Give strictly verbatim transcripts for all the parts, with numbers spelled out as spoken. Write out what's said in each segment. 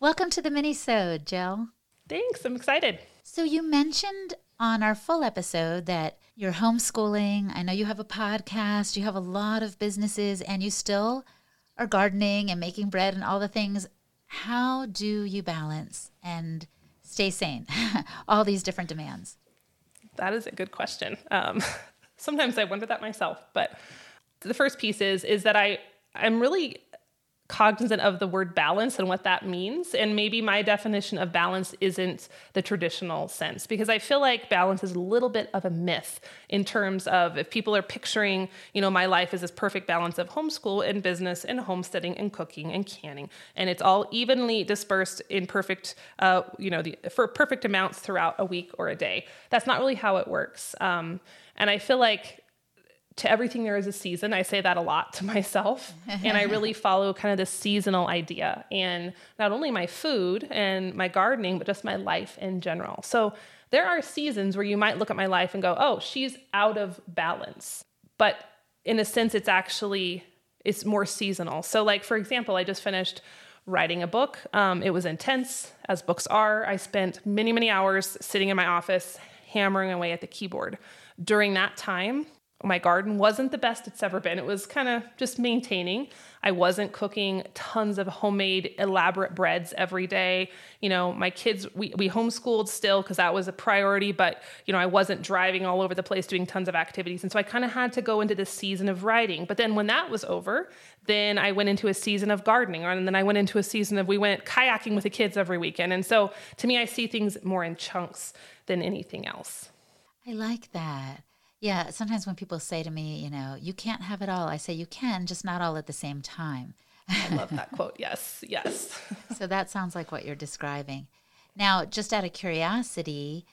Welcome to the mini-sode, Jill. Thanks. I'm excited. So you mentioned on our full episode that you're homeschooling. I know you have a podcast. You have a lot of businesses, and you still are gardening and making bread and all the things. How do you balance and stay sane? All these different demands. That is a good question. Um, sometimes I wonder that myself. But the first piece is, is that I, I'm really cognizant of the word balance and what that means. And maybe my definition of balance isn't the traditional sense, because I feel like balance is a little bit of a myth in terms of if people are picturing, you know, my life as this perfect balance of homeschool and business and homesteading and cooking and canning. And it's all evenly dispersed in perfect, uh, you know, the, for perfect amounts throughout a week or a day. That's not really how it works. Um, and I feel like to everything there is a season. I say that a lot to myself. And I really follow kind of this seasonal idea. And not only my food and my gardening, but just my life in general. So there are seasons where you might look at my life and go, oh, she's out of balance. But in a sense, it's actually, it's more seasonal. So like, for example, I just finished writing a book. Um, it was intense, as books are. I spent many, many hours sitting in my office, hammering away at the keyboard. During that time, my garden wasn't the best it's ever been. It was kind of just maintaining. I wasn't cooking tons of homemade, elaborate breads every day. You know, my kids, we, we homeschooled still because that was a priority, but, you know, I wasn't driving all over the place doing tons of activities. And so I kind of had to go into this season of writing. But then when that was over, then I went into a season of gardening, and then I went into a season of, we went kayaking with the kids every weekend. And so to me, I see things more in chunks than anything else. I like that. Yeah, sometimes when people say to me, you know, you can't have it all, I say you can, just not all at the same time. I love that quote. Yes, yes. So that sounds like what you're describing. Now, just out of curiosity,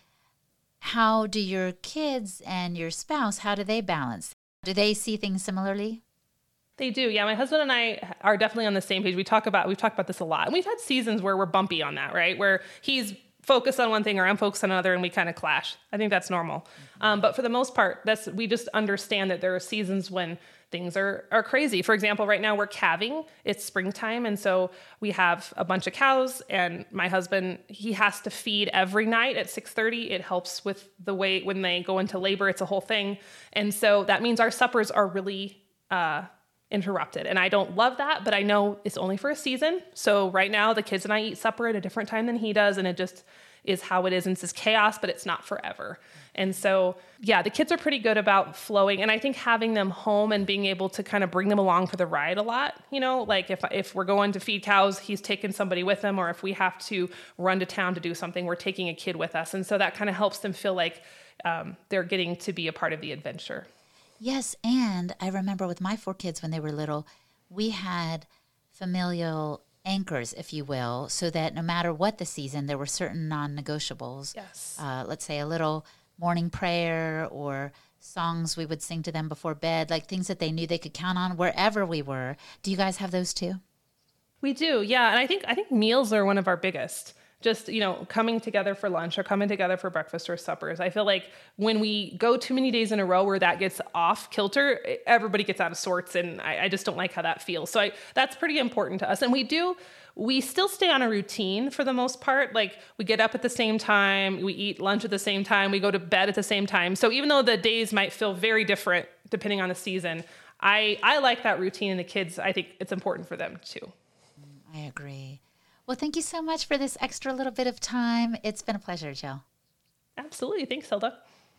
how do your kids and your spouse, how do they balance? Do they see things similarly? They do. Yeah. My husband and I are definitely on the same page. We talk about, we've talked about this a lot. And we've had seasons where we're bumpy on that, right? Where he's focused on one thing or I'm focused on another and we kind of clash. I think that's normal. Mm-hmm. Um, but for the most part, that's, we just understand that there are seasons when things are, are crazy. For example, right now we're calving, it's springtime. And so we have a bunch of cows, and my husband, he has to feed every night at six thirty. It helps with the way when they go into labor, it's a whole thing. And so that means our suppers are really, uh, interrupted. And I don't love that, but I know it's only for a season. So right now the kids and I eat supper at a different time than he does. And it just is how it is. And it's chaos, but it's not forever. And so, yeah, the kids are pretty good about flowing. And I think having them home and being able to kind of bring them along for the ride a lot, you know, like if, if we're going to feed cows, he's taking somebody with him, or if we have to run to town to do something, we're taking a kid with us. And so that kind of helps them feel like um, they're getting to be a part of the adventure. Yes, and I remember with my four kids when they were little, we had familial anchors, if you will, so that no matter what the season, there were certain non-negotiables. Yes. Uh, let's say a little morning prayer or songs we would sing to them before bed, like things that they knew they could count on wherever we were. Do you guys have those too? We do, yeah. And I think I think meals are one of our biggest. Just, you know, coming together for lunch or coming together for breakfast or suppers. I feel like when we go too many days in a row where that gets off kilter, everybody gets out of sorts, and I, I just don't like how that feels. So I, that's pretty important to us. And we do, we still stay on a routine for the most part. Like we get up at the same time, we eat lunch at the same time, we go to bed at the same time. So even though the days might feel very different depending on the season, I, I like that routine, and the kids, I think it's important for them too. I agree. Well, thank you so much for this extra little bit of time. It's been a pleasure, Jill. Absolutely. Thanks, Hilda.